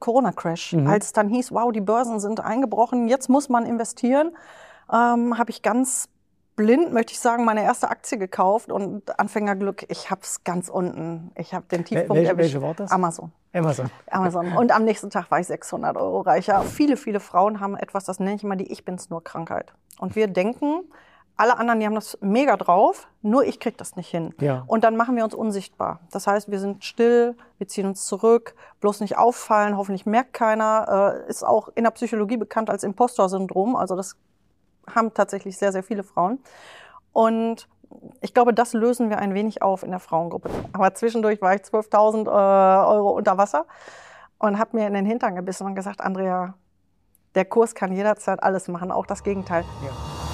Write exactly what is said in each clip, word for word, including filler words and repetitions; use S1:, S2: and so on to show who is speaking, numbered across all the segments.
S1: Corona-Crash.
S2: Mhm.
S1: Als dann hieß, wow, die Börsen sind eingebrochen, jetzt muss man investieren, ähm, habe ich ganz blind, möchte ich sagen, meine erste Aktie gekauft und Anfängerglück, ich habe es ganz unten. Ich habe den Tiefpunkt
S2: welche,
S1: erwischt.
S2: Welche war das?
S1: Amazon.
S2: Amazon.
S1: Amazon. Und am nächsten Tag war ich sechshundert Euro reicher. Viele, viele Frauen haben etwas, das nenne ich immer die Ich-bin's-nur-Krankheit. Und wir denken, alle anderen, die haben das mega drauf, nur ich kriege das nicht hin.
S2: Ja.
S1: Und dann machen wir uns unsichtbar. Das heißt, wir sind still, wir ziehen uns zurück, bloß nicht auffallen, hoffentlich merkt keiner. Äh, ist auch in der Psychologie bekannt als Impostor-Syndrom. Also das haben tatsächlich sehr, sehr viele Frauen. Und ich glaube, das lösen wir ein wenig auf in der Frauengruppe. Aber zwischendurch war ich zwölftausend äh, Euro unter Wasser und habe mir in den Hintern gebissen und gesagt, Andrea, der Kurs kann jederzeit alles machen, auch das Gegenteil.
S2: Ja.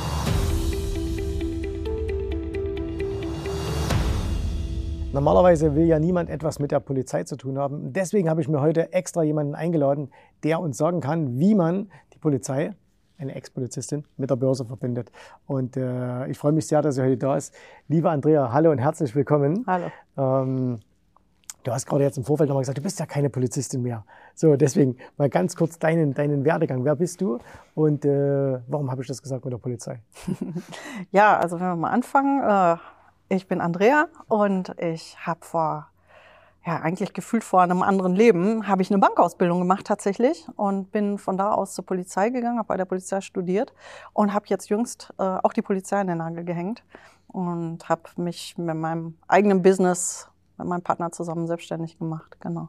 S2: Normalerweise will ja niemand etwas mit der Polizei zu tun haben. Deswegen habe ich mir heute extra jemanden eingeladen, der uns sagen kann, wie man die Polizei, eine Ex-Polizistin, mit der Börse verbindet. Und äh, ich freue mich sehr, dass sie heute da ist. Liebe Andrea, hallo und herzlich willkommen.
S1: Hallo.
S2: Ähm, du hast gerade jetzt im Vorfeld nochmal gesagt, du bist ja keine Polizistin mehr. So, deswegen mal ganz kurz deinen, deinen Werdegang. Wer bist du und äh, warum habe ich das gesagt mit der Polizei?
S1: Ja, also wenn wir mal anfangen. Äh, ich bin Andrea und ich habe vor ja, eigentlich gefühlt vor einem anderen Leben, habe ich eine Bankausbildung gemacht tatsächlich und bin von da aus zur Polizei gegangen, habe bei der Polizei studiert und habe jetzt jüngst äh, auch die Polizei an den Nagel gehängt und habe mich mit meinem eigenen Business, mit meinem Partner zusammen selbstständig gemacht, genau.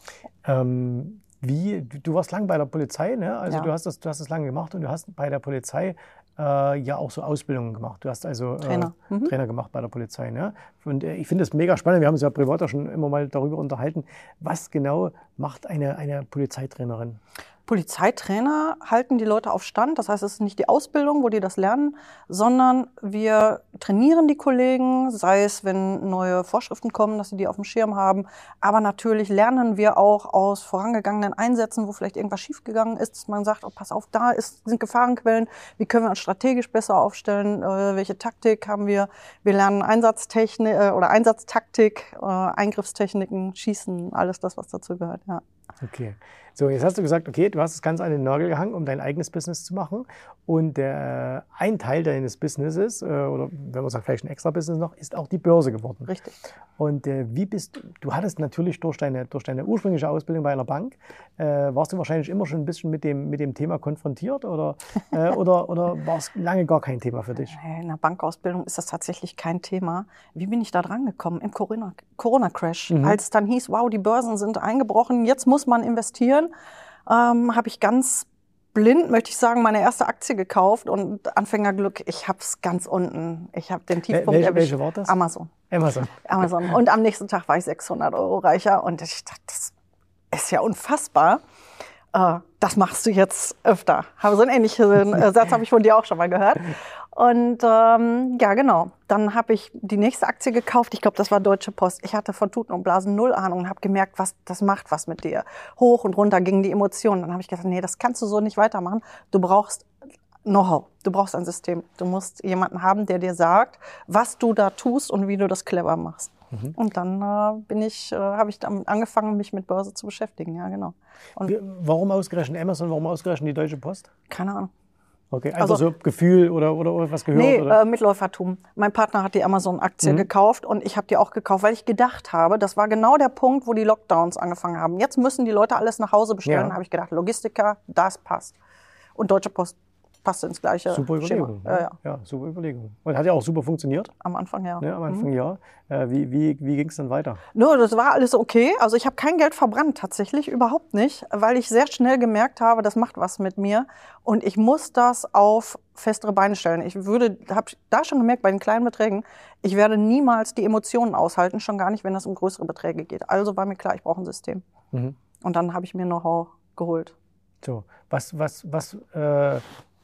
S2: Ähm, wie, du, du warst lang bei der Polizei, ne? Also
S1: Ja.
S2: du hast das, du hast das lange gemacht und du hast bei der Polizei äh, ja auch so Ausbildungen gemacht. Du hast also äh,
S1: Trainer. Mhm.
S2: Trainer gemacht bei der Polizei, ne? Und äh, ich finde das mega spannend. Wir haben uns ja privat auch schon immer mal darüber unterhalten. Was genau macht eine, eine Polizeitrainerin?
S1: Polizeitrainer halten die Leute auf Stand. Das heißt, es ist nicht die Ausbildung, wo die das lernen, sondern wir trainieren die Kollegen, sei es, wenn neue Vorschriften kommen, dass sie die auf dem Schirm haben. Aber natürlich lernen wir auch aus vorangegangenen Einsätzen, wo vielleicht irgendwas schiefgegangen ist, dass man sagt, oh, pass auf, da ist, sind Gefahrenquellen, wie können wir uns strategisch besser aufstellen, äh, welche Taktik haben wir. Wir lernen Einsatztechnik äh, oder Einsatztaktik, äh, Eingriffstechniken, Schießen, alles das, was dazu gehört, ja.
S2: Okay. So, jetzt hast du gesagt, okay, du hast das Ganze an den Nagel gehangen, um dein eigenes Business zu machen. Und der, äh, ein Teil deines Businesses, äh, oder wenn man sagt, vielleicht ein extra Business noch, ist auch die Börse geworden.
S1: Richtig.
S2: Und äh, wie bist du, du hattest natürlich durch deine, durch deine ursprüngliche Ausbildung bei einer Bank, äh, warst du wahrscheinlich immer schon ein bisschen mit dem, mit dem Thema konfrontiert oder, äh, oder, oder war es lange gar kein Thema für dich?
S1: In der Bankausbildung ist das tatsächlich kein Thema. Wie bin ich da dran gekommen? Im Corona- Corona-Crash.
S2: Mhm.
S1: Als dann hieß, wow, die Börsen sind eingebrochen, jetzt muss man investieren, ähm, habe ich ganz blind, möchte ich sagen, meine erste Aktie gekauft und Anfängerglück, ich habe es ganz unten. Ich habe den Tiefpunkt
S2: welche,
S1: erwischt.
S2: welche war das?
S1: Amazon.
S2: Amazon.
S1: Amazon. Und am nächsten Tag war ich sechshundert Euro reicher und ich dachte, das ist ja unfassbar. Äh, das machst du jetzt öfter. Habe so einen ähnlichen äh, Satz habe ich von dir auch schon mal gehört. Und ähm, ja, genau. Dann habe ich die nächste Aktie gekauft. Ich glaube, das war Deutsche Post. Ich hatte von Tuten und Blasen null Ahnung und habe gemerkt, was das macht was mit dir. Hoch und runter gingen die Emotionen. Dann habe ich gesagt, nee, das kannst du so nicht weitermachen. Du brauchst Know-how. Du brauchst ein System. Du musst jemanden haben, der dir sagt, was du da tust und wie du das clever machst. Mhm. Und dann äh, bin ich, äh, habe ich dann angefangen, mich mit Börse zu beschäftigen. Ja, genau. Und
S2: Wie, warum ausgerechnet Amazon? Warum ausgerechnet die Deutsche Post?
S1: keine Ahnung.
S2: Okay, einfach
S1: Also,
S2: so Gefühl oder, oder, oder was gehört?
S1: Nee,
S2: oder?
S1: äh, Mitläufertum. Mein Partner hat die Amazon-Aktie
S2: Mhm.
S1: gekauft und ich habe die auch gekauft, weil ich gedacht habe, das war genau der Punkt, wo die Lockdowns angefangen haben. Jetzt müssen die Leute alles nach Hause bestellen.
S2: Ja.
S1: Da habe ich gedacht, Logistiker, das passt. Und Deutsche Post passt ins gleiche
S2: Super Überlegung.
S1: Schema. Ja, ja.
S2: Ja, super Überlegung. Und hat ja auch super funktioniert.
S1: Am Anfang, ja.
S2: Ne, am Anfang
S1: Mhm.
S2: ja. Äh, wie wie, wie ging es dann weiter?
S1: Nur, das war alles okay. Also ich habe kein Geld verbrannt, tatsächlich, überhaupt nicht, weil ich sehr schnell gemerkt habe, das macht was mit mir und ich muss das auf festere Beine stellen. Ich würde, habe da schon gemerkt, bei den kleinen Beträgen, ich werde niemals die Emotionen aushalten, schon gar nicht, wenn es um größere Beträge geht. Also war mir klar, ich brauche ein System.
S2: Mhm.
S1: Und dann habe ich mir Know-how geholt.
S2: So, was, was, was, äh,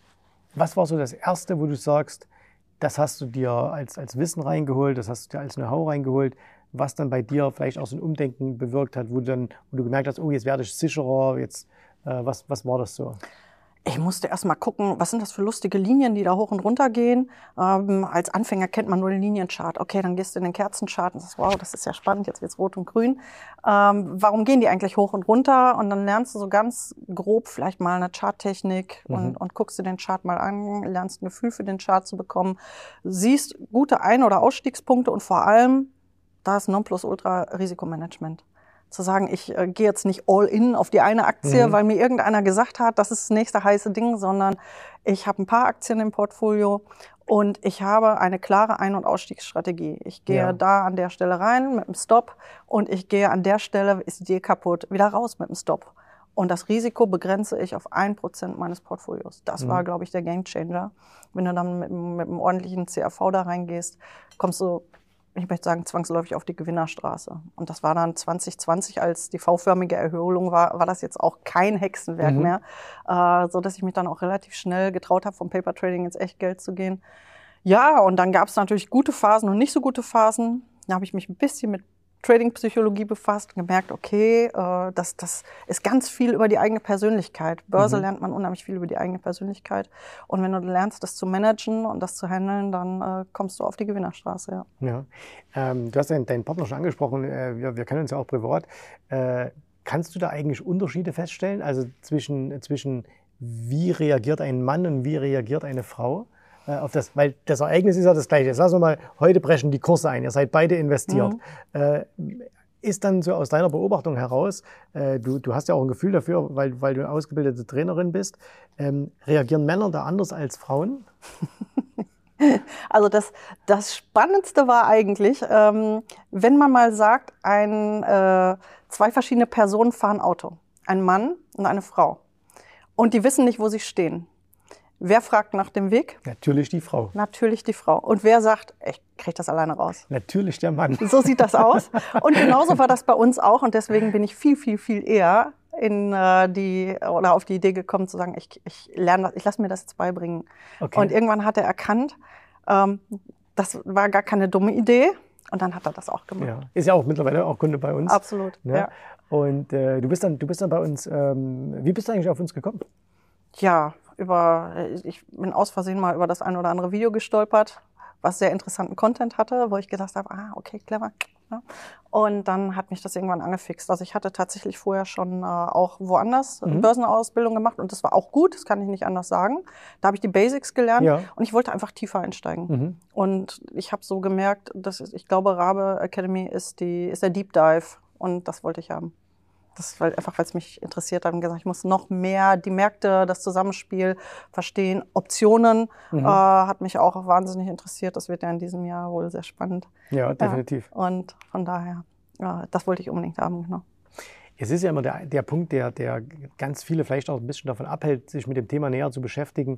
S2: was war so das Erste, wo du sagst, das hast du dir als, als Wissen reingeholt, das hast du dir als Know-how reingeholt, was dann bei dir vielleicht auch so ein Umdenken bewirkt hat, wo du dann, wo du gemerkt hast, oh, jetzt werde ich sicherer, jetzt, äh, was, was war das so?
S1: Ich musste erst mal gucken, was sind das für lustige Linien, die da hoch und runter gehen. Ähm, als Anfänger kennt man nur den Linienchart. Okay, dann gehst du in den Kerzenchart und sagst, wow, das ist ja spannend, jetzt wird's rot und grün. Ähm, warum gehen die eigentlich hoch und runter? Und dann lernst du so ganz grob vielleicht mal eine Charttechnik mhm. und, und guckst dir den Chart mal an, lernst ein Gefühl für den Chart zu bekommen, siehst gute Ein- oder Ausstiegspunkte und vor allem, da ist Nonplusultra-Risikomanagement. Zu sagen, ich äh, gehe jetzt nicht all in auf die eine Aktie, mhm. weil mir irgendeiner gesagt hat, das ist das nächste heiße Ding, sondern ich habe ein paar Aktien im Portfolio und ich habe eine klare Ein- und Ausstiegsstrategie. Ich gehe ja. da an der Stelle rein mit dem Stop und ich gehe an der Stelle, ist die Idee kaputt, wieder raus mit dem Stop. Und das Risiko begrenze ich auf ein Prozent meines Portfolios. Das mhm. war, glaube ich, der Gamechanger. Wenn du dann mit, mit einem ordentlichen C R V da reingehst, kommst du, ich möchte sagen, zwangsläufig auf die Gewinnerstraße. Und das war dann zwanzig zwanzig, als die V-förmige Erholung war, war das jetzt auch kein Hexenwerk mhm. mehr, äh, so dass ich mich dann auch relativ schnell getraut habe, vom Paper Trading ins Echtgeld zu gehen. Ja, und dann gab es natürlich gute Phasen und nicht so gute Phasen. Da habe ich mich ein bisschen mit Trading-Psychologie befasst und gemerkt, okay, äh, das, das ist ganz viel über die eigene Persönlichkeit. Börse mhm. lernt man unheimlich viel über die eigene Persönlichkeit. Und wenn du lernst, das zu managen und das zu handeln, dann äh, kommst du auf die Gewinnerstraße. Ja.
S2: Ja. Ähm, du hast deinen, deinen Partner schon angesprochen, äh, wir, wir kennen uns ja auch privat. Äh, kannst du da eigentlich Unterschiede feststellen? Also zwischen, zwischen wie reagiert ein Mann und wie reagiert eine Frau? Auf das, weil das Ereignis ist ja das Gleiche. Jetzt lassen wir mal, heute brechen die Kurse ein, ihr seid beide investiert. Mhm. Äh, ist dann so aus deiner Beobachtung heraus, äh, du, du hast ja auch ein Gefühl dafür, weil, weil du eine ausgebildete Trainerin bist, ähm, reagieren Männer da anders als Frauen?
S1: Also das, das Spannendste war eigentlich, ähm, wenn man mal sagt, ein, äh, zwei verschiedene Personen fahren Auto. Ein Mann und eine Frau. Und die wissen nicht, wo sie stehen. Wer fragt nach dem Weg?
S2: Natürlich die Frau.
S1: Natürlich die Frau. Und wer sagt, ich kriege das alleine raus?
S2: Natürlich der Mann.
S1: So sieht das aus. Und genauso war das bei uns auch. Und deswegen bin ich viel, viel, viel eher in äh, die oder auf die Idee gekommen zu sagen, ich, ich lerne das, ich lasse mir das jetzt beibringen. Okay. Und irgendwann hat er erkannt, ähm, das war gar keine dumme Idee. Und dann hat er das auch gemacht.
S2: Ja. Ist ja auch mittlerweile auch Kunde bei uns.
S1: Absolut.
S2: Ne? Ja. Und äh, du bist dann, du bist dann bei uns. Ähm, wie bist du eigentlich auf uns gekommen?
S1: Ja, über, ich bin aus Versehen mal über das ein oder andere Video gestolpert, was sehr interessanten Content hatte, wo ich gedacht habe, ah, okay, clever. Ja. Und dann hat mich das irgendwann angefixt. Also ich hatte tatsächlich vorher schon äh, auch woanders mhm. Börsenausbildung gemacht und das war auch gut, das kann ich nicht anders sagen. Da habe ich die Basics gelernt ja. und ich wollte einfach tiefer einsteigen. Mhm. Und ich habe so gemerkt, dass ich glaube, Rabe Academy ist, die, ist der Deep Dive und das wollte ich haben. Das, weil, einfach weil es mich interessiert hat und gesagt, ich muss noch mehr die Märkte, das Zusammenspiel verstehen. Optionen mhm. äh, hat mich auch wahnsinnig interessiert. Das wird ja in diesem Jahr wohl sehr spannend.
S2: Ja, definitiv.
S1: Ja, und von daher, ja, das wollte ich unbedingt haben. Genau.
S2: Es ist ja immer der, der Punkt, der, der ganz viele vielleicht auch ein bisschen davon abhält, sich mit dem Thema näher zu beschäftigen.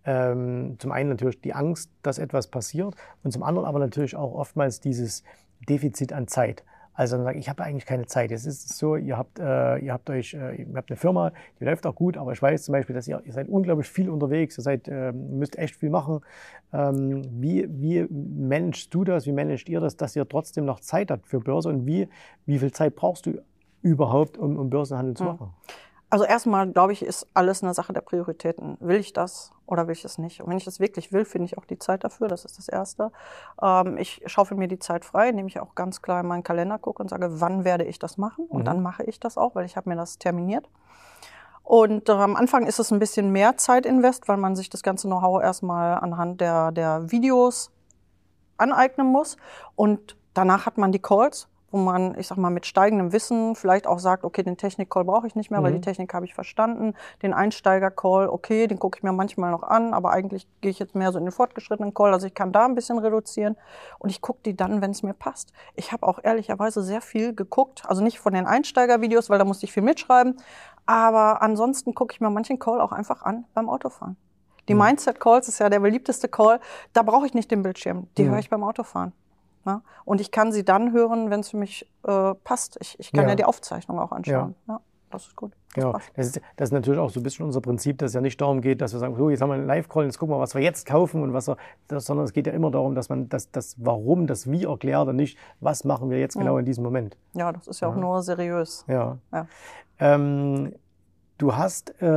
S2: Ähm, zum einen natürlich die Angst, dass etwas passiert und zum anderen aber natürlich auch oftmals dieses Defizit an Zeit. Also dann sage ich, ich habe eigentlich keine Zeit. Jetzt ist es so, ihr habt, äh, ihr habt euch, äh, ihr habt eine Firma, die läuft auch gut, aber ich weiß zum Beispiel, dass ihr, ihr seid unglaublich viel unterwegs, ihr seid, äh, müsst echt viel machen. Ähm, wie, wie managst du das, wie managt ihr das, dass ihr trotzdem noch Zeit habt für Börse und wie, wie viel Zeit brauchst du überhaupt, um, um Börsenhandel zu machen?
S1: Also erstmal, glaube ich, ist alles eine Sache der Prioritäten. Will ich das oder will ich es nicht? Und wenn ich das wirklich will, finde ich auch die Zeit dafür. Das ist das Erste. Ähm, ich schaufel mir die Zeit frei, indem ich auch ganz klar in meinen Kalender gucke und sage, wann werde ich das machen? Und mhm. dann mache ich das auch, weil ich habe mir das terminiert. Und äh, am Anfang ist es ein bisschen mehr Zeitinvest, weil man sich das ganze Know-how erstmal anhand der, der Videos aneignen muss. Und danach hat man die Calls, wo man, ich sag mal, mit steigendem Wissen vielleicht auch sagt, okay, den Technik-Call brauche ich nicht mehr, mhm. weil die Technik habe ich verstanden. Den Einsteiger-Call, okay, den gucke ich mir manchmal noch an, aber eigentlich gehe ich jetzt mehr so in den fortgeschrittenen Call. Also ich kann da ein bisschen reduzieren und ich gucke die dann, wenn es mir passt. Ich habe auch ehrlicherweise sehr viel geguckt, also nicht von den Einsteiger-Videos, weil da musste ich viel mitschreiben, aber ansonsten gucke ich mir manchen Call auch einfach an beim Autofahren. Die mhm. Mindset-Calls ist ja der beliebteste Call, da brauche ich nicht den Bildschirm, die mhm. höre ich beim Autofahren. Ja, und ich kann sie dann hören, wenn es für mich äh, passt. Ich, ich kann ja. ja die Aufzeichnung auch anschauen. Ja. Ja, das ist gut. Das
S2: genau. Das ist, das ist natürlich auch so ein bisschen unser Prinzip, dass es ja nicht darum geht, dass wir sagen, so, jetzt haben wir einen Live-Call, jetzt gucken wir, was wir jetzt kaufen und was wir, das, sondern es geht ja immer darum, dass man das, das Warum, das Wie erklärt und nicht, was machen wir jetzt genau mhm. in diesem Moment.
S1: Ja, das ist ja, ja. auch nur seriös.
S2: Ja. ja. Ähm, du hast äh,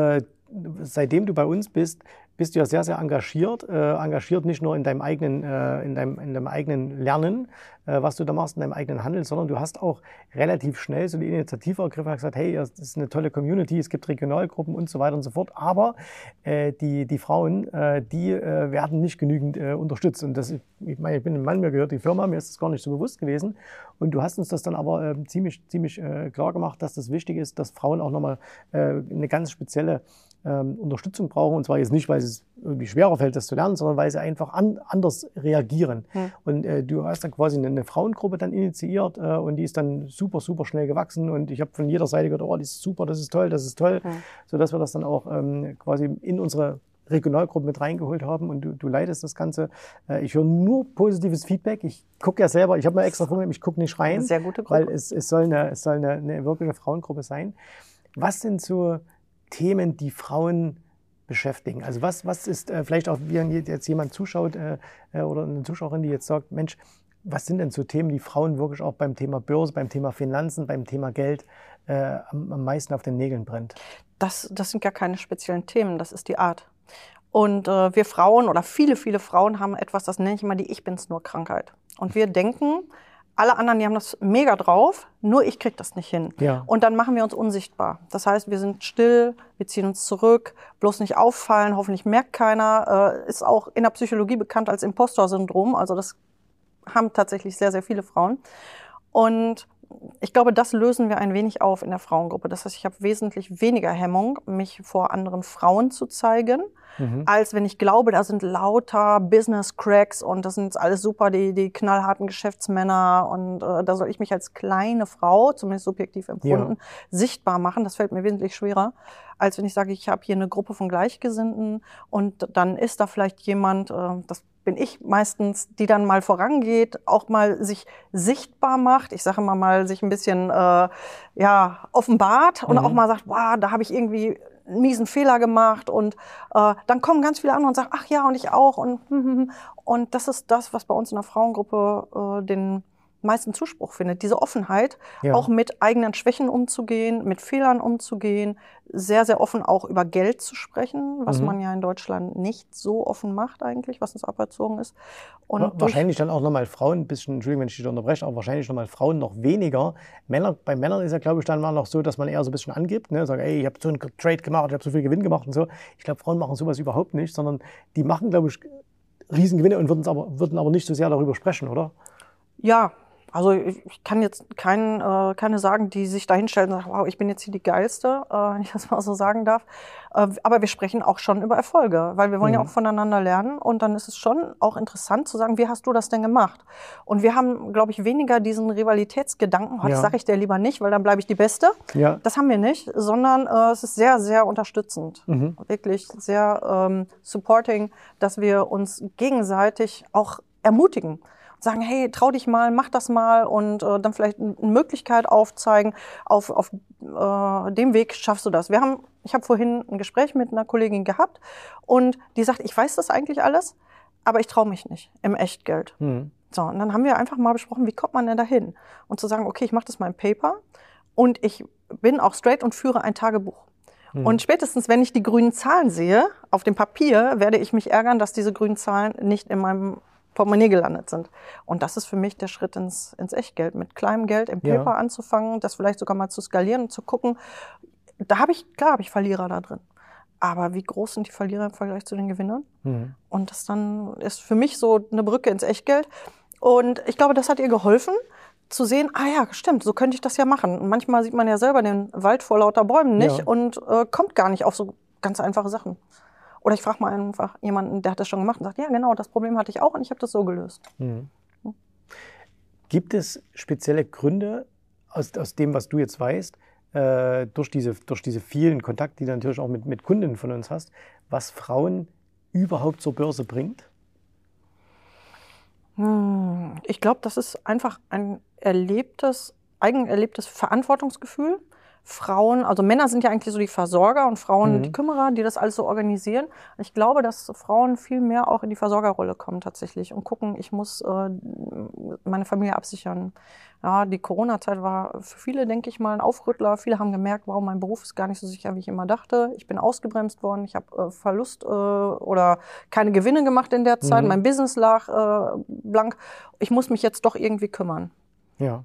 S2: seitdem du bei uns bist, bist du ja sehr, sehr engagiert. Äh, engagiert nicht nur in deinem eigenen, äh, in deinem, in deinem eigenen Lernen, äh, was du da machst, in deinem eigenen Handeln, sondern du hast auch relativ schnell so die Initiative ergriffen und gesagt, hey, das ist eine tolle Community, es gibt Regionalgruppen und so weiter und so fort. Aber äh, die, die Frauen, äh, die äh, werden nicht genügend äh, unterstützt. Und das, ich meine, ich bin ein Mann, mir gehört die Firma, mir ist das gar nicht so bewusst gewesen. Und du hast uns das dann aber äh, ziemlich, ziemlich äh, klar gemacht, dass das wichtig ist, dass Frauen auch nochmal äh, eine ganz spezielle ähm, Unterstützung brauchen. Und zwar jetzt nicht, weil es irgendwie schwerer fällt, das zu lernen, sondern weil sie einfach an, anders reagieren. Hm. Und äh, du hast dann quasi eine, eine Frauengruppe dann initiiert äh, und die ist dann super, super schnell gewachsen. Und ich habe von jeder Seite gehört, oh, das ist super, das ist toll, das ist toll. Hm. Sodass wir das dann auch ähm, quasi in unsere Regionalgruppe mit reingeholt haben und du, du leitest das Ganze. Äh, ich höre nur positives Feedback. Ich gucke ja selber, ich habe mal extra vorgenommen, ich gucke nicht rein,
S1: sehr gute Gruppe.
S2: Weil es, es soll, eine, es soll eine, eine wirkliche Frauengruppe sein. Was sind so Themen, die Frauen beschäftigen? Also was, was ist äh, vielleicht auch, wenn jetzt jemand zuschaut äh, oder eine Zuschauerin, die jetzt sagt, Mensch, was sind denn so Themen, die Frauen wirklich auch beim Thema Börse, beim Thema Finanzen, beim Thema Geld äh, am, am meisten auf den Nägeln brennt?
S1: Das, das sind gar keine speziellen Themen, das ist die Art. Und äh, wir Frauen oder viele, viele Frauen haben etwas, das nenne ich immer die Ich-Bin's-nur-Krankheit. Und wir denken, alle anderen, die haben das mega drauf, nur ich krieg das nicht hin.
S2: Ja.
S1: Und dann machen wir uns unsichtbar. Das heißt, wir sind still, wir ziehen uns zurück, bloß nicht auffallen, hoffentlich merkt keiner. Äh, ist auch in der Psychologie bekannt als Impostor-Syndrom. Also das haben tatsächlich sehr, sehr viele Frauen. Und ich glaube, das lösen wir ein wenig auf in der Frauengruppe. Das heißt, ich habe wesentlich weniger Hemmung, mich vor anderen Frauen zu zeigen, mhm. als wenn ich glaube, da sind lauter Business-Cracks und das sind jetzt alles super, die, die knallharten Geschäftsmänner und äh, da soll ich mich als kleine Frau, zumindest subjektiv empfunden, ja. sichtbar machen. Das fällt mir wesentlich schwerer, als wenn ich sage, ich habe hier eine Gruppe von Gleichgesinnten und dann ist da vielleicht jemand, äh, das bin ich meistens, die dann mal vorangeht, auch mal sich sichtbar macht. Ich sage immer mal, sich ein bisschen äh, ja offenbart und mhm. auch mal sagt, wow, da habe ich irgendwie einen miesen Fehler gemacht. Und äh, dann kommen ganz viele andere und sagen, ach ja, und ich auch. Und, und das ist das, was bei uns in der Frauengruppe äh, den meisten Zuspruch findet. Diese Offenheit, ja. auch mit eigenen Schwächen umzugehen, mit Fehlern umzugehen, sehr, sehr offen auch über Geld zu sprechen, was mhm. man ja in Deutschland nicht so offen macht eigentlich, was uns aberzogen ist. Und
S2: wahrscheinlich dann auch nochmal Frauen, ein bisschen, Entschuldigung, wenn ich dich unterbreche, aber wahrscheinlich nochmal Frauen noch weniger. Männer, bei Männern ist ja, glaube ich, dann mal noch so, dass man eher so ein bisschen angibt, ne? Sagt, ey, ich habe so einen Trade gemacht, ich habe so viel Gewinn gemacht und so. Ich glaube, Frauen machen sowas überhaupt nicht, sondern die machen, glaube ich, Riesengewinne und würden aber, würden aber nicht so sehr darüber sprechen, oder?
S1: Ja. Also ich kann jetzt keinen, äh, keine sagen, die sich da hinstellen und sagen, wow, ich bin jetzt hier die Geilste, äh, wenn ich das mal so sagen darf. Äh, aber wir sprechen auch schon über Erfolge, weil wir wollen mhm. ja auch voneinander lernen. Und dann ist es schon auch interessant zu sagen, wie hast du das denn gemacht? Und wir haben, glaube ich, weniger diesen Rivalitätsgedanken, oh, das ja. sage ich dir lieber nicht, weil dann bleibe ich die Beste. Ja. Das haben wir nicht, sondern äh, es ist sehr, sehr unterstützend. Mhm. Wirklich sehr ähm, supporting, dass wir uns gegenseitig auch ermutigen. Sagen, hey, trau dich mal, mach das mal und äh, dann vielleicht eine Möglichkeit aufzeigen, auf, auf äh, dem Weg schaffst du das. Wir haben, ich habe vorhin ein Gespräch mit einer Kollegin gehabt und die sagt, ich weiß das eigentlich alles, aber ich traue mich nicht im Echtgeld. Mhm. So, und dann haben wir einfach mal besprochen, wie kommt man denn dahin? Und zu sagen, okay, ich mache das mal im Paper und ich bin auch straight und führe ein Tagebuch. Mhm. Und spätestens, wenn ich die grünen Zahlen sehe, auf dem Papier, werde ich mich ärgern, dass diese grünen Zahlen nicht in meinem Portemonnaie gelandet sind. Und das ist für mich der Schritt ins, ins Echtgeld, mit kleinem Geld im Paper ja. anzufangen, das vielleicht sogar mal zu skalieren und zu gucken. Da habe ich, klar habe ich Verlierer da drin. Aber wie groß sind die Verlierer im Vergleich zu den Gewinnern? Mhm. Und das dann ist für mich so eine Brücke ins Echtgeld. Und ich glaube, das hat ihr geholfen, zu sehen, ah ja, stimmt, so könnte ich das ja machen. Und manchmal sieht man ja selber den Wald vor lauter Bäumen nicht ja. und äh, kommt gar nicht auf so ganz einfache Sachen. Oder ich frage mal einfach jemanden, der hat das schon gemacht und sagt, ja genau, das Problem hatte ich auch und ich habe das so gelöst. Mhm.
S2: Hm. Gibt es spezielle Gründe aus, aus dem, was du jetzt weißt, äh, durch, diese, durch diese vielen Kontakte, die du natürlich auch mit, mit Kunden von uns hast, was Frauen überhaupt zur Börse bringt?
S1: Hm. Ich glaube, das ist einfach ein erlebtes, eigen erlebtes Verantwortungsgefühl, Frauen, also Männer sind ja eigentlich so die Versorger und Frauen
S2: Mhm.
S1: die Kümmerer, die das alles so organisieren. Ich glaube, dass Frauen viel mehr auch in die Versorgerrolle kommen tatsächlich und gucken, ich muss äh, meine Familie absichern. Ja, die Corona-Zeit war für viele, denke ich mal, ein Aufrüttler. Viele haben gemerkt, wow, mein Beruf ist gar nicht so sicher, wie ich immer dachte. Ich bin ausgebremst worden, ich habe äh, Verlust äh, oder keine Gewinne gemacht in der Zeit.
S2: Mhm.
S1: Mein Business lag äh, blank. Ich muss mich jetzt doch irgendwie kümmern.
S2: Ja.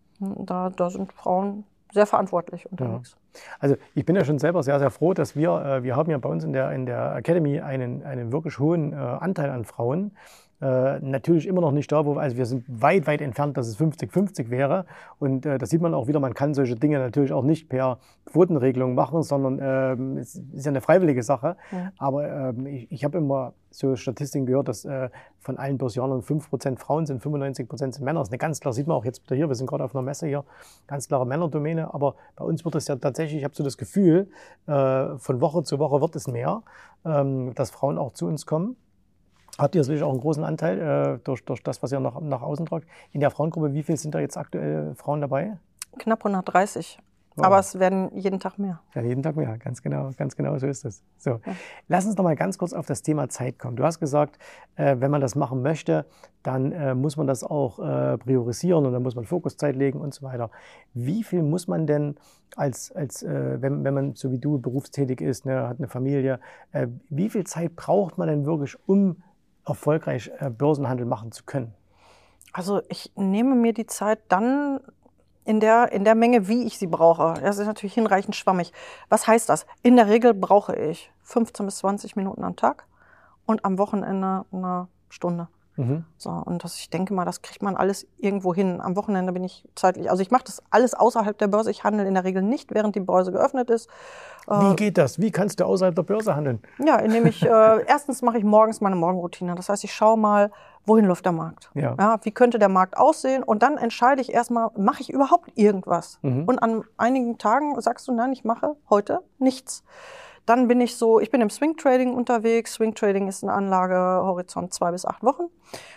S1: Da, da sind Frauen sehr verantwortlich unterwegs.
S2: Ja. Also ich bin ja schon selber sehr, sehr froh, dass wir, äh, wir haben ja bei uns in der, in der Academy einen, einen wirklich hohen äh, Anteil an Frauen. Äh, natürlich immer noch nicht da, wo, also wir sind weit, weit entfernt, dass es fünfzig fünfzig wäre. Und äh, da sieht man auch wieder, man kann solche Dinge natürlich auch nicht per Quotenregelung machen, sondern äh, es ist ja eine freiwillige Sache.
S1: Ja.
S2: Aber äh, ich, ich habe immer so Statistiken gehört, dass äh, von allen Börsianern fünf Prozent Frauen sind, fünfundneunzig Prozent sind Männer. Das ist eine ganz klar, sieht man auch jetzt wieder hier, wir sind gerade auf einer Messe hier, ganz klare Männerdomäne. Aber bei uns wird es ja tatsächlich, ich habe so das Gefühl, äh, von Woche zu Woche wird es mehr, ähm, dass Frauen auch zu uns kommen. Habt ihr sicherlich auch einen großen Anteil äh, durch, durch das, was ihr nach, nach außen tragt. In der Frauengruppe, wie viel sind da jetzt aktuell Frauen dabei?
S1: Knapp hundertdreißig.
S2: Wow.
S1: Aber es werden jeden Tag mehr.
S2: Ja, jeden Tag mehr, ganz genau, ganz genau so ist es. So.
S1: Ja.
S2: Lass uns noch mal ganz kurz auf das Thema Zeit kommen. Du hast gesagt, äh, wenn man das machen möchte, dann äh, muss man das auch äh, priorisieren und dann muss man Fokuszeit legen und so weiter. Wie viel muss man denn als, als äh, wenn, wenn man so wie du berufstätig ist, ne, hat eine Familie, äh, wie viel Zeit braucht man denn wirklich, um erfolgreich äh, Börsenhandel machen zu können?
S1: Also ich nehme mir die Zeit dann in der, in der Menge, wie ich sie brauche. Das ist natürlich hinreichend schwammig. Was heißt das? In der Regel brauche ich fünfzehn bis zwanzig Minuten am Tag und am Wochenende eine Stunde.
S2: Mhm.
S1: So, und das, ich denke mal, das kriegt man alles irgendwo hin. Am Wochenende bin ich zeitlich, also ich mache das alles außerhalb der Börse. Ich handle in der Regel nicht, während die Börse geöffnet ist.
S2: Wie geht das? Wie kannst du außerhalb der Börse handeln?
S1: Ja, indem ich, äh, erstens mache ich morgens meine Morgenroutine. Das heißt, ich schaue mal, wohin läuft der Markt?
S2: Ja.
S1: Ja, wie könnte der Markt aussehen? Und dann entscheide ich erstmal, mache ich überhaupt irgendwas?
S2: Mhm.
S1: Und an einigen Tagen sagst du, nein, ich mache heute nichts. Dann bin ich so, ich bin im Swing Trading unterwegs. Swing Trading ist eine Anlage, Horizont zwei bis acht Wochen.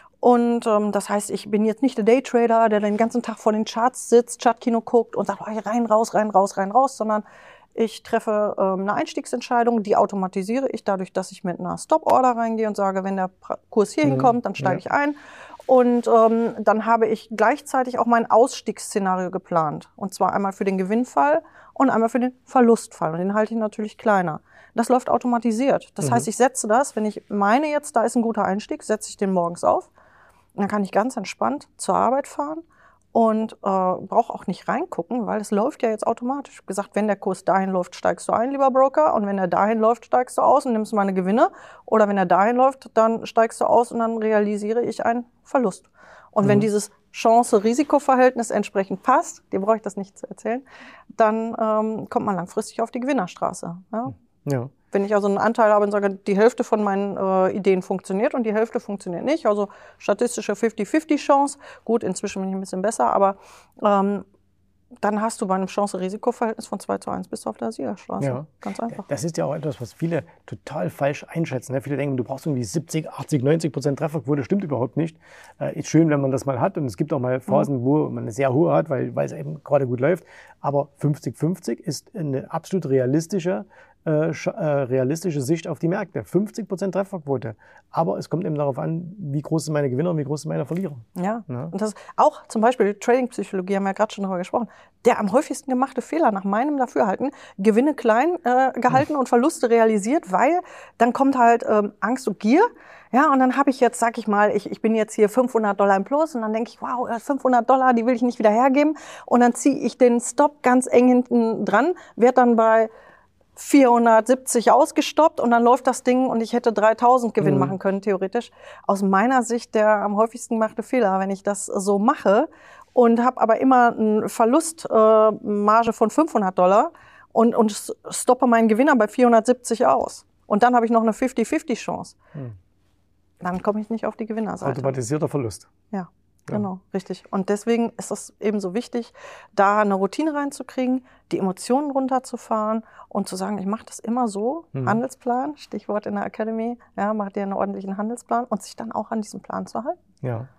S1: Und ähm, das heißt, ich bin jetzt nicht der Daytrader, der den ganzen Tag vor den Charts sitzt, Chartkino guckt und sagt, oh, rein, raus, rein, raus, rein, raus, sondern ich treffe ähm, eine Einstiegsentscheidung, die automatisiere ich dadurch, dass ich mit einer Stop-Order reingehe und sage, wenn der Kurs hier hinkommt, dann steige
S2: Ja.
S1: ich ein. Und ähm, dann habe ich gleichzeitig auch mein Ausstiegsszenario geplant. Und zwar einmal für den Gewinnfall und einmal für den Verlustfall. Und den halte ich natürlich kleiner. Das läuft automatisiert. Das
S2: Mhm.
S1: heißt, ich setze das, wenn ich meine jetzt, da ist ein guter Einstieg, setze ich den morgens auf. Und dann kann ich ganz entspannt zur Arbeit fahren und äh, brauche auch nicht reingucken, weil es läuft ja jetzt automatisch. Ich habe gesagt, wenn der Kurs dahin läuft, steigst du ein, lieber Broker. Und wenn er dahin läuft, steigst du aus und nimmst meine Gewinne. Oder wenn er dahin läuft, dann steigst du aus und dann realisiere ich einen Verlust. Und
S2: Mhm.
S1: wenn dieses Chance-Risiko-Verhältnis entsprechend passt, dir brauche ich das nicht zu erzählen, dann ähm, kommt man langfristig auf die Gewinnerstraße. Ja?
S2: Ja.
S1: Wenn ich also einen Anteil habe und sage, die Hälfte von meinen äh, Ideen funktioniert und die Hälfte funktioniert nicht, also statistische fifty fifty Chance, gut, inzwischen bin ich ein bisschen besser, aber ähm, dann hast du bei einem Chance-Risiko-Verhältnis von zwei zu eins bist du auf der Siegerstraße.
S2: Ja.
S1: Ganz einfach.
S2: Das ist ja auch etwas, was viele total falsch einschätzen. Ne? Viele denken, du brauchst irgendwie siebzig, achtzig, neunzig Prozent Trefferquote. Stimmt überhaupt nicht. Äh, ist schön, wenn man das mal hat. Und es gibt auch mal Phasen, wo man eine sehr hohe hat, weil, weil es eben gerade gut läuft. Aber fünfzig fünfzig ist eine absolut realistische, äh, äh, realistische Sicht auf die Märkte. fünfzig Prozent Trefferquote. Aber es kommt eben darauf an, wie groß sind meine Gewinner und wie groß sind meine Verlierer.
S1: Ja,
S2: Ja.
S1: und das ist auch zum Beispiel Trading-Psychologie, haben wir ja gerade schon darüber gesprochen, der am häufigsten gemachte Fehler nach meinem Dafürhalten, Gewinne klein äh, gehalten und Verluste realisiert, weil dann kommt halt ähm, Angst und Gier. Ja, und dann habe ich jetzt, sag ich mal, ich, ich bin jetzt hier fünfhundert Dollar im Plus und dann denke ich, wow, fünfhundert Dollar, die will ich nicht wieder hergeben. Und dann ziehe ich den Stop ganz eng hinten dran, werde dann bei vierhundertsiebzig ausgestoppt und dann läuft das Ding und ich hätte dreitausend Gewinn
S2: Mhm.
S1: machen können, theoretisch. Aus meiner Sicht der am häufigsten gemachte Fehler, wenn ich das so mache und habe aber immer eine Verlustmarge äh, von fünfhundert Dollar und, und stoppe meinen Gewinner bei vierhundertsiebzig aus. Und dann habe ich noch eine fifty fifty Chance.
S2: Mhm.
S1: Dann komme ich nicht auf die Gewinnerseite.
S2: Automatisierter Verlust.
S1: Ja. Genau, richtig. Und deswegen ist es eben so wichtig, da eine Routine reinzukriegen, die Emotionen runterzufahren und zu sagen, ich mache das immer so,
S2: Mhm.
S1: Handelsplan, Stichwort in der Academy, ja, mach dir einen ordentlichen Handelsplan und sich dann auch an diesen Plan zu halten.
S2: Ja.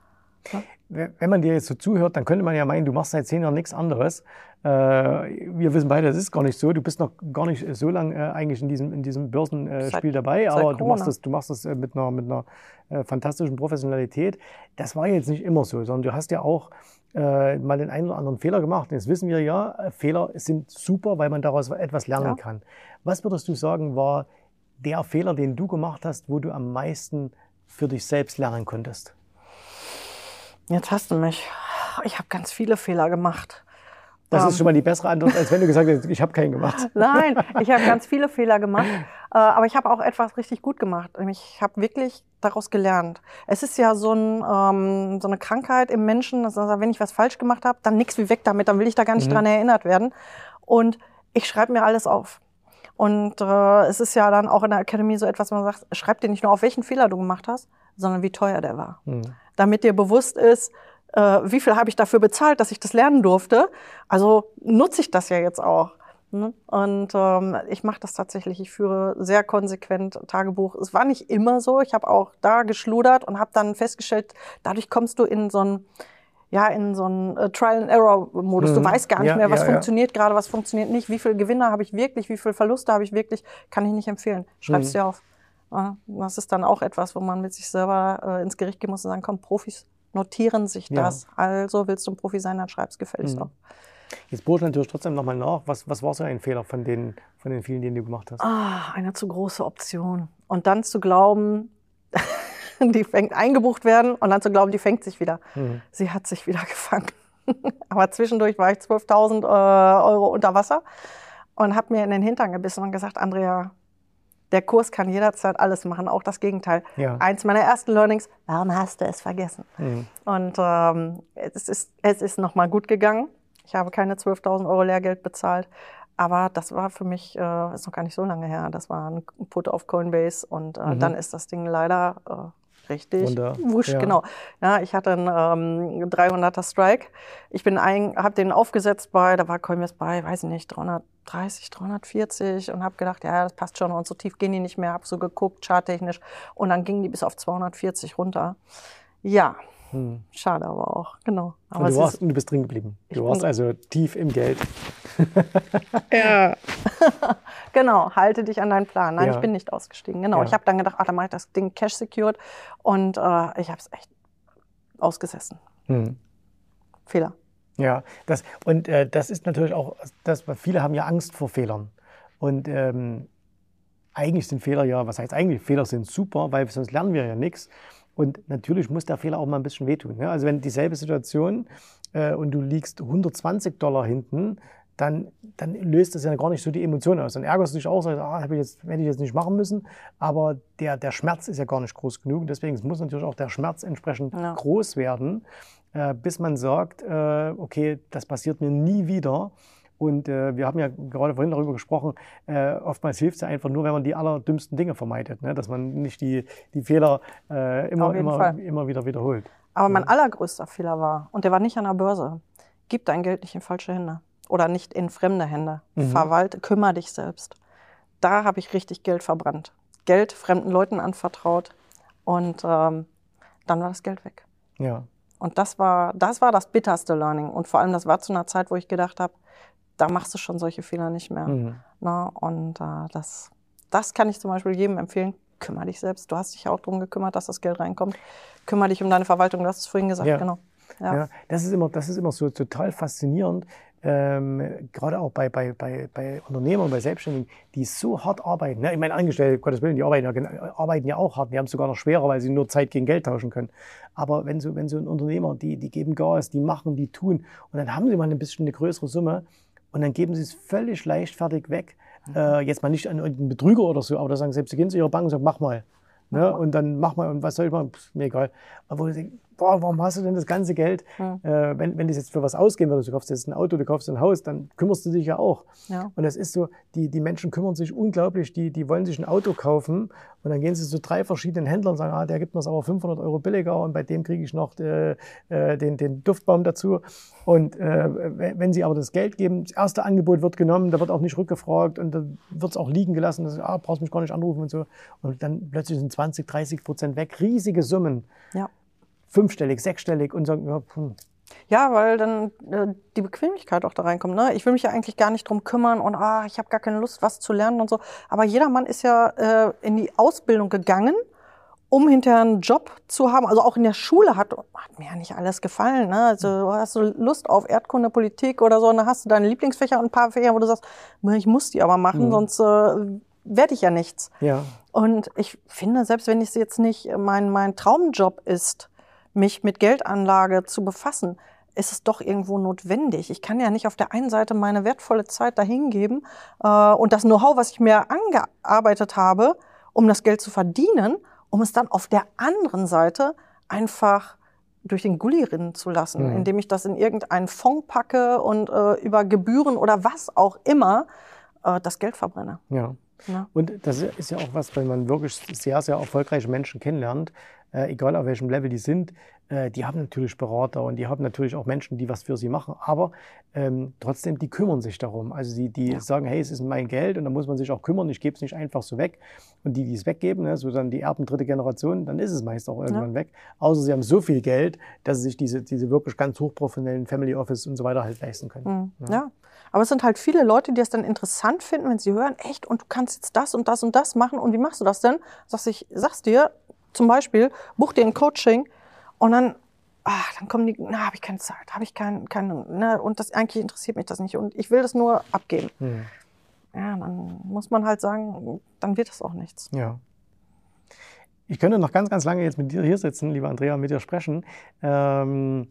S1: Ja.
S2: Wenn man dir jetzt so zuhört, dann könnte man ja meinen, du machst seit zehn Jahren nichts anderes. Äh, wir wissen beide, das ist gar nicht so. Du bist noch gar nicht so lange äh, eigentlich in diesem, in diesem Börsenspiel äh, dabei, aber du machst das, du machst das äh, mit einer, mit einer äh, fantastischen Professionalität. Das war jetzt nicht immer so, sondern du hast ja auch äh, mal den einen oder anderen Fehler gemacht. Und jetzt wissen wir ja, Fehler sind super, weil man daraus etwas lernen ja. kann. Was würdest du sagen, war der Fehler, den du gemacht hast, wo du am meisten für dich selbst lernen konntest?
S1: Jetzt hast du mich. Ich habe ganz viele Fehler gemacht.
S2: Das
S1: ähm.
S2: ist schon mal die bessere Antwort, als wenn du gesagt hättest, ich habe keinen gemacht.
S1: Nein, ich habe ganz viele Fehler gemacht. Äh, aber ich habe auch etwas richtig gut gemacht. Ich habe wirklich daraus gelernt. Es ist ja so, ein, ähm, so eine Krankheit im Menschen, dass, also, wenn ich was falsch gemacht habe, dann nix wie weg damit, dann will ich da gar nicht mhm. dran erinnert werden. Und ich schreibe mir alles auf. Und äh, es ist ja dann auch in der Akademie so etwas, man sagt, schreib dir nicht nur auf, welchen Fehler du gemacht hast, sondern wie teuer der war. Mhm. Damit dir bewusst ist, äh, wie viel habe ich dafür bezahlt, dass ich das lernen durfte. Also nutze ich das ja jetzt auch. Ne? Und ähm, ich mache das tatsächlich. Ich führe sehr konsequent Tagebuch. Es war nicht immer so. Ich habe auch da geschludert und habe dann festgestellt, dadurch kommst du in so ein ja, in so einen äh, Trial-and-Error-Modus. Mhm. Du weißt gar nicht ja, mehr, was ja, funktioniert ja. gerade, was funktioniert nicht, wie viele Gewinne habe ich wirklich, wie viele Verluste habe ich wirklich, kann ich nicht empfehlen. Schreib's mhm. dir auf. Ja, das ist dann auch etwas, wo man mit sich selber äh, ins Gericht gehen muss und sagen, komm, Profis notieren sich das. Ja. Also willst du ein Profi sein, dann schreib's gefälligst mhm. auf.
S2: Jetzt bohre ich natürlich trotzdem nochmal nach. Was, was war so ein Fehler von den, von den vielen, den du gemacht hast?
S1: Ah, eine zu große Option. Und dann zu glauben, die fängt eingebucht werden und dann zu glauben, die fängt sich wieder. Mhm. Sie hat sich wieder gefangen. Aber zwischendurch war ich zwölftausend äh, Euro unter Wasser und habe mir in den Hintern gebissen und gesagt, Andrea, der Kurs kann jederzeit alles machen, auch das Gegenteil. Ja. Eins meiner ersten Learnings, warum hast du es vergessen? Mhm. Und ähm, es ist, es ist nochmal gut gegangen. Ich habe keine zwölftausend Euro Lehrgeld bezahlt. Aber das war für mich, äh, ist noch gar nicht so lange her, das war ein Put auf Coinbase und äh, mhm. dann ist das Ding leider äh, richtig Wunder. wusch, ja. genau. Ja, ich hatte einen ähm, dreihunderter Strike. Ich bin ein, habe den aufgesetzt bei, da war Coinbase bei, weiß ich nicht, dreihundertdreißig, dreihundertvierzig und habe gedacht, ja, das passt schon und so tief gehen die nicht mehr. Habe so geguckt, charttechnisch und dann gingen die bis auf zweihundertvierzig runter. Ja. Hm. Schade aber auch, genau. Aber
S2: und du, warst, ist, du bist drin geblieben. Du warst also tief im Geld.
S1: Ja. Genau, halte dich an deinen Plan. Nein, ja. ich bin nicht ausgestiegen. Genau, ja. ich habe dann gedacht, ach, dann mache ich das Ding cash secured und äh, ich habe es echt ausgesessen. Hm. Fehler.
S2: Ja, das, und äh, das ist natürlich auch, das, viele haben ja Angst vor Fehlern. Und ähm, eigentlich sind Fehler ja, was heißt eigentlich, Fehler sind super, weil sonst lernen wir ja nichts. Und natürlich muss der Fehler auch mal ein bisschen wehtun. Ja? Also wenn dieselbe Situation äh, und du liegst hundertzwanzig Dollar hinten, dann, dann löst das ja gar nicht so die Emotionen aus. Dann ärgerst du dich auch, sagst, ah, hab ich jetzt, hätte ich jetzt nicht machen müssen. Aber der, der Schmerz ist ja gar nicht groß genug. Deswegen muss natürlich auch der Schmerz entsprechend ja. groß werden, äh, bis man sagt, äh, okay, das passiert mir nie wieder. Und äh, wir haben ja gerade vorhin darüber gesprochen, äh, oftmals hilft es ja einfach nur, wenn man die allerdümmsten Dinge vermeidet, ne? Dass man nicht die, die Fehler äh, immer, immer, immer wieder wiederholt.
S1: Aber mein ja. allergrößter Fehler war, und der war nicht an der Börse, gib dein Geld nicht in falsche Hände oder nicht in fremde Hände. Mhm. Verwalte, kümmere dich selbst. Da habe ich richtig Geld verbrannt. Geld fremden Leuten anvertraut und ähm, dann war das Geld weg.
S2: Ja.
S1: Und das war, das war das bitterste Learning. Und vor allem, das war zu einer Zeit, wo ich gedacht habe, da machst du schon solche Fehler nicht mehr. Mhm. Na, und äh, das, das kann ich zum Beispiel jedem empfehlen. Kümmere dich selbst. Du hast dich auch darum gekümmert, dass das Geld reinkommt. Kümmere dich um deine Verwaltung. Du hast es vorhin gesagt,
S2: ja.
S1: genau.
S2: Ja. Ja, das ist immer, das ist immer so total faszinierend. Ähm, gerade auch bei, bei, bei, bei Unternehmern, bei Selbstständigen, die so hart arbeiten. Ne? Ich meine, Angestellte, Gottes Willen, die arbeiten ja, arbeiten ja auch hart. Die haben es sogar noch schwerer, weil sie nur Zeit gegen Geld tauschen können. Aber wenn so, wenn so ein Unternehmer, die, die geben Gas, die machen, die tun und dann haben sie mal ein bisschen eine größere Summe, und dann geben sie es völlig leichtfertig weg. Mhm. Äh, jetzt mal nicht an irgendeinen Betrüger oder so, aber da sagen selbst, sie gehen zu ihrer Bank und sagen, mach mal. Ne? Mach mal. Und dann mach mal und was soll ich machen? Pff, mir egal. Aber wo sie denken, boah, warum hast du denn das ganze Geld? Mhm. Äh, wenn, wenn das jetzt für was ausgehen würde, du kaufst jetzt ein Auto, du kaufst ein Haus, dann kümmerst du dich ja auch. Ja. Und das ist so, die, die Menschen kümmern sich unglaublich, die, die wollen sich ein Auto kaufen und dann gehen sie zu drei verschiedenen Händlern und sagen, ah, der gibt mir es aber fünfhundert Euro billiger und bei dem kriege ich noch äh, den, den Duftbaum dazu. Und äh, wenn sie aber das Geld geben, das erste Angebot wird genommen, da wird auch nicht rückgefragt und dann wird es auch liegen gelassen, dass, ah, brauchst mich gar nicht anrufen und so. Und dann plötzlich sind zwanzig, dreißig Prozent weg, riesige Summen.
S1: Ja.
S2: fünfstellig, sechsstellig und sagen, ja, hm.
S1: Ja, weil dann äh, die Bequemlichkeit auch da reinkommt. Ne? Ich will mich ja eigentlich gar nicht drum kümmern und ah, ich habe gar keine Lust, was zu lernen und so. Aber jeder Mann ist ja äh, in die Ausbildung gegangen, um hinterher einen Job zu haben. Also auch in der Schule hat, hat mir ja nicht alles gefallen. Ne? Also hast du Lust auf Erdkunde, Politik oder so, und dann hast du deine Lieblingsfächer und ein paar Fächer, wo du sagst, ich muss die aber machen, mhm. sonst äh, werde ich ja nichts.
S2: Ja.
S1: Und ich finde, selbst wenn es jetzt nicht mein, mein Traumjob ist, mich mit Geldanlage zu befassen, ist es doch irgendwo notwendig. Ich kann ja nicht auf der einen Seite meine wertvolle Zeit dahin geben äh, und das Know-how, was ich mir angearbeitet habe, um das Geld zu verdienen, um es dann auf der anderen Seite einfach durch den Gully rinnen zu lassen, mhm. indem ich das in irgendeinen Fonds packe und äh, über Gebühren oder was auch immer äh, das Geld verbrenne.
S2: Ja. Ja. Und das ist ja auch was, wenn man wirklich sehr, sehr erfolgreiche Menschen kennenlernt, äh, egal auf welchem Level die sind, äh, die haben natürlich Berater und die haben natürlich auch Menschen, die was für sie machen, aber ähm, trotzdem, die kümmern sich darum. Also die, die ja. sagen, hey, es ist mein Geld und da muss man sich auch kümmern, ich gebe es nicht einfach so weg. Und die, die es weggeben, ne, so dann die Erben dritte Generation, dann ist es meist auch irgendwann ja. weg. Außer sie haben so viel Geld, dass sie sich diese, diese wirklich ganz hochprofessionellen Family Office und so weiter halt leisten können.
S1: Mhm. Ja. ja. Aber es sind halt viele Leute, die es dann interessant finden, wenn sie hören, echt, und du kannst jetzt das und das und das machen. Und wie machst du das denn? Sagst ich, sag's dir, zum Beispiel, buch dir ein Coaching und dann, ach, dann kommen die, na, habe ich keine Zeit, habe ich keinen, keine, ne, und das eigentlich interessiert mich das nicht und ich will das nur abgeben. Hm. Ja, dann muss man halt sagen, dann wird das auch nichts.
S2: Ja. Ich könnte noch ganz, ganz lange jetzt mit dir hier sitzen, liebe Andrea, mit dir sprechen. Ähm,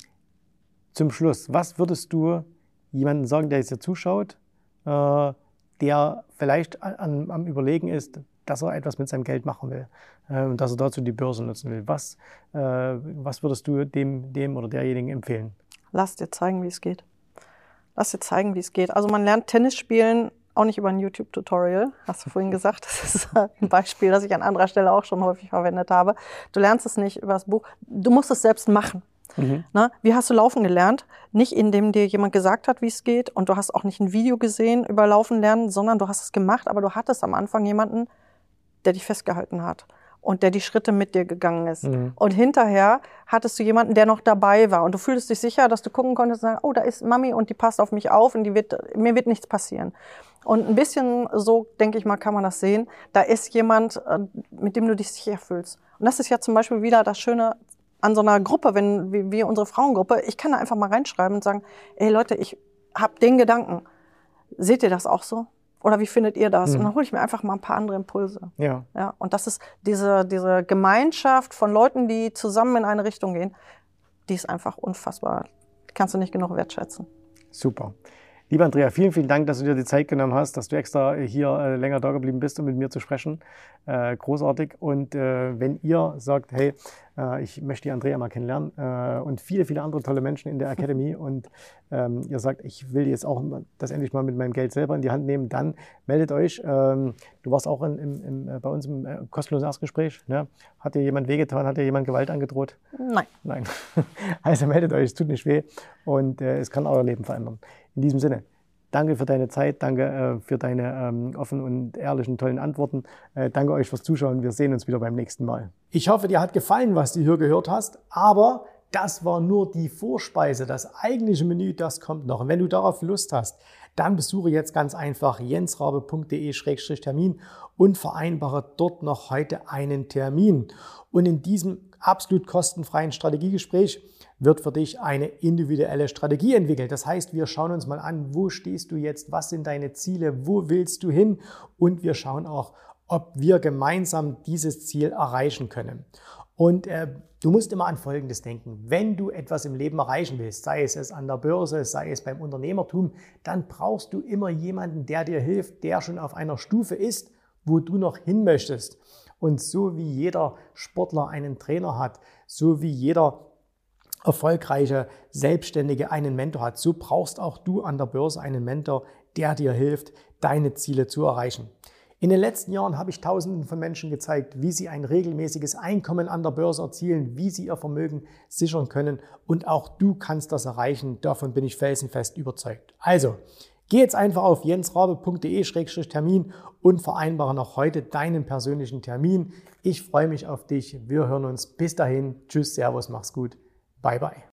S2: zum Schluss, was würdest du jemanden sagen, der jetzt hier zuschaut, äh, der vielleicht an, am Überlegen ist, dass er etwas mit seinem Geld machen will äh, und dass er dazu die Börse nutzen will. Was, äh, was würdest du dem, dem oder derjenigen empfehlen?
S1: Lass dir zeigen, wie es geht. Lass dir zeigen, wie es geht. Also man lernt Tennis spielen auch nicht über ein YouTube-Tutorial, hast du vorhin gesagt. Das ist ein Beispiel, das ich an anderer Stelle auch schon häufig verwendet habe. Du lernst es nicht über das Buch. Du musst es selbst machen. Mhm. Na, wie hast du Laufen gelernt? Nicht indem dir jemand gesagt hat, wie es geht, und du hast auch nicht ein Video gesehen über Laufen lernen, sondern du hast es gemacht, aber du hattest am Anfang jemanden, der dich festgehalten hat und der die Schritte mit dir gegangen ist. Mhm. Und hinterher hattest du jemanden, der noch dabei war und du fühltest dich sicher, dass du gucken konntest und sagen, oh, da ist Mami und die passt auf mich auf und die wird, mir wird nichts passieren. Und ein bisschen so, denke ich mal, kann man das sehen. Da ist jemand, mit dem du dich sicher fühlst. Und das ist ja zum Beispiel wieder das Schöne an so einer Gruppe, wenn wie, wie unsere Frauengruppe, ich kann da einfach mal reinschreiben und sagen, ey Leute, ich habe den Gedanken. Seht ihr das auch so? Oder wie findet ihr das? Mhm. Und dann hole ich mir einfach mal ein paar andere Impulse.
S2: Ja.
S1: Ja, und das ist diese, diese Gemeinschaft von Leuten, die zusammen in eine Richtung gehen, die ist einfach unfassbar. Die kannst du nicht genug wertschätzen.
S2: Super. Lieber Andrea, vielen, vielen Dank, dass du dir die Zeit genommen hast, dass du extra hier äh, länger da geblieben bist, um mit mir zu sprechen. Äh, großartig. Und äh, wenn ihr sagt, hey, äh, ich möchte die Andrea mal kennenlernen äh, und viele, viele andere tolle Menschen in der Academy und ähm, ihr sagt, ich will jetzt auch das endlich mal mit meinem Geld selber in die Hand nehmen, dann meldet euch. Ähm, du warst auch in, im, im, bei uns im äh, kostenlosen Erstgespräch. Ne? Hat dir jemand wehgetan? Hat dir jemand Gewalt angedroht?
S1: Nein.
S2: Nein. Also meldet euch, es tut nicht weh und äh, es kann euer Leben verändern. In diesem Sinne, danke für deine Zeit, danke äh, für deine ähm, offenen und ehrlichen, tollen Antworten. Äh, danke euch fürs Zuschauen. Wir sehen uns wieder beim nächsten Mal. Ich hoffe, dir hat gefallen, was du hier gehört hast, aber das war nur die Vorspeise. Das eigentliche Menü, das kommt noch. Und wenn du darauf Lust hast, dann besuche jetzt ganz einfach jensrabe punkt de Schrägstrich Termin und vereinbare dort noch heute einen Termin. Und in diesem absolut kostenfreien Strategiegespräch wird für dich eine individuelle Strategie entwickelt. Das heißt, wir schauen uns mal an, wo stehst du jetzt, was sind deine Ziele, wo willst du hin, und wir schauen auch, ob wir gemeinsam dieses Ziel erreichen können. Und äh, du musst immer an Folgendes denken: Wenn du etwas im Leben erreichen willst, sei es, es an der Börse, sei es beim Unternehmertum, dann brauchst du immer jemanden, der dir hilft, der schon auf einer Stufe ist, wo du noch hin möchtest. Und so wie jeder Sportler einen Trainer hat, so wie jeder erfolgreiche Selbstständige einen Mentor hat, so brauchst auch du an der Börse einen Mentor, der dir hilft, deine Ziele zu erreichen. In den letzten Jahren habe ich Tausenden von Menschen gezeigt, wie sie ein regelmäßiges Einkommen an der Börse erzielen, wie sie ihr Vermögen sichern können, und auch du kannst das erreichen. Davon bin ich felsenfest überzeugt. Also, Geh jetzt einfach auf jensrabe punkt de Schrägstrich Termin und vereinbare noch heute deinen persönlichen Termin. Ich freue mich auf dich. Wir hören uns. Bis dahin. Tschüss, Servus, mach's gut. Bye, bye.